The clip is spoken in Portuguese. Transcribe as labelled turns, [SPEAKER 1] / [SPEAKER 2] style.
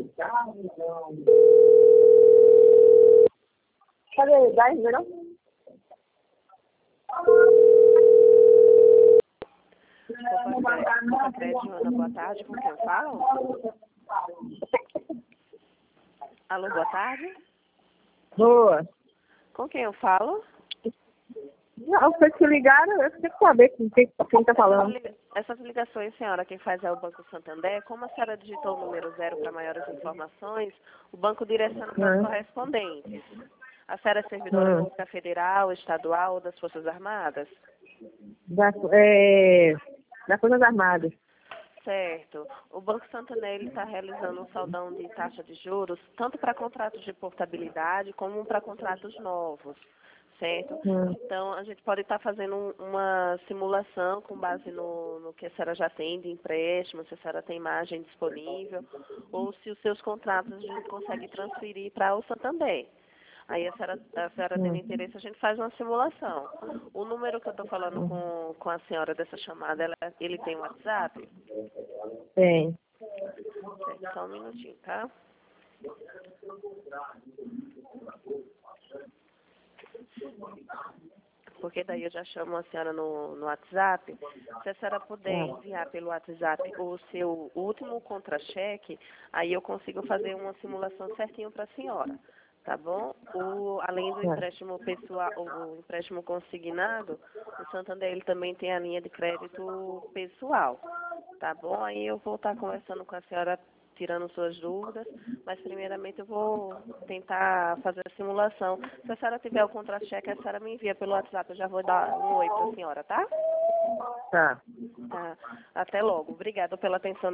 [SPEAKER 1] Cadê? 10, não?
[SPEAKER 2] Joana, boa tarde, com quem eu falo? Alô, boa tarde?
[SPEAKER 1] Boa.
[SPEAKER 2] Com quem eu falo?
[SPEAKER 1] Não, vocês que ligaram, eu tenho que saber com quem tá falando.
[SPEAKER 2] Essas ligações, senhora, quem faz é o Banco Santander. Como a senhora digitou o número 0 para maiores informações, o banco direciona para os correspondentes. A senhora é servidora pública federal, estadual ou das Forças Armadas?
[SPEAKER 1] Das Forças Armadas.
[SPEAKER 2] Certo. O Banco Santander está realizando um saldão de taxa de juros, tanto para contratos de portabilidade como para contratos novos. Certo? Então, a gente pode estar fazendo uma simulação com base no que a senhora já tem de empréstimo, se a senhora tem margem disponível, ou se os seus contratos a gente consegue transferir para o Santander. Aí a senhora tendo interesse, a gente faz uma simulação. O número que eu estou falando com a senhora dessa chamada, ele tem WhatsApp?
[SPEAKER 1] Tem.
[SPEAKER 2] Certo, só um minutinho, tá? Porque daí eu já chamo a senhora no WhatsApp. Se a senhora puder enviar pelo WhatsApp o seu último contra-cheque, aí eu consigo fazer uma simulação certinho para a senhora. Tá bom? Além do empréstimo pessoal, o empréstimo consignado, o Santander ele também tem a linha de crédito pessoal. Tá bom? Aí eu vou estar conversando com a senhora, tirando suas dúvidas, mas primeiramente eu vou tentar fazer a simulação. Se a senhora tiver o contra-cheque, a senhora me envia pelo WhatsApp, eu já vou dar um oi para a senhora, tá?
[SPEAKER 1] Tá.
[SPEAKER 2] Tá. Até logo. Obrigada pela atenção.